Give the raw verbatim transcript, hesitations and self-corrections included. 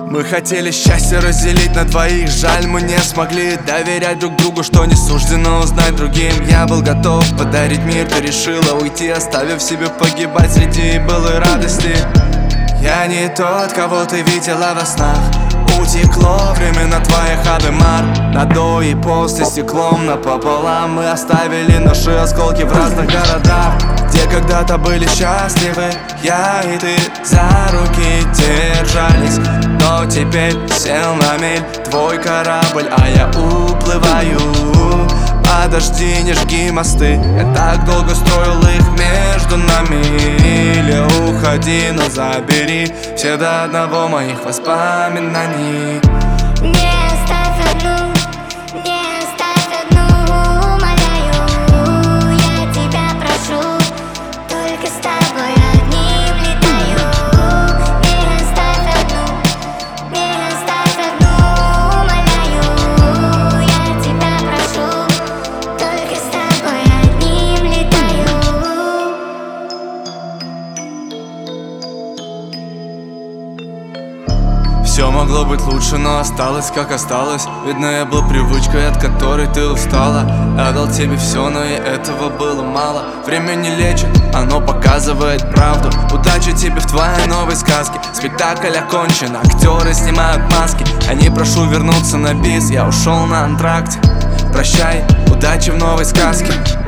Мы хотели счастье разделить на двоих, жаль, мы не смогли доверять друг другу, что не суждено узнать другим. Я был готов подарить мир, ты решила уйти, оставив себе погибать среди былой радости. Я не тот, кого ты видела во снах. Утекло времена твоих Адемар. На до и после стеклом напополам мы оставили наши осколки в разных городах, где когда-то были счастливы я и ты, за руки держались. Но теперь сел на мель твой корабль, а я уплываю. Подожди, не жги мосты, я так долго строил их между нами. Или уходи, но забери все до одного моих воспоминаний. Не оставь одну, не оставь одну, умоляю. Я тебя прошу, только с тобой одним летаю. Не оставь одну, не оставь одну, умоляю. Я тебя прошу, только с тобой одним летаю. Все могло быть лучше, но осталось как осталось. Видно, я был привычкой, от которой ты устала. Я дал тебе все, но и этого было мало. Время не лечит, оно показывает правду. Удачи тебе в твоей новой сказке. Спектакль окончен, актеры снимают маски. Я не прошу вернуться на бис, я ушел на антракте. Прощай, удачи в новой сказке.